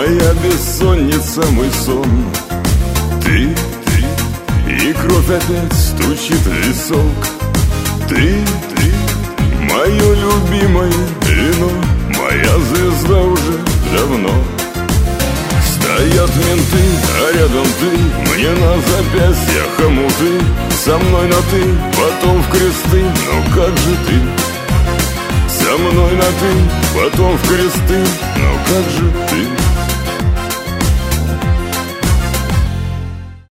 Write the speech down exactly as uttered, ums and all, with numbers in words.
моя бессонница, мой сон. Ты, ты, и кровь опять стучит в висок. Ты, ты, мое любимое вино, моя звезда уже давно. Стоят менты, а рядом ты, мне на запястьях хомуты. Со мной на ты, потом в кресты, но как же ты? Со мной на ты, потом в кресты, но как же ты?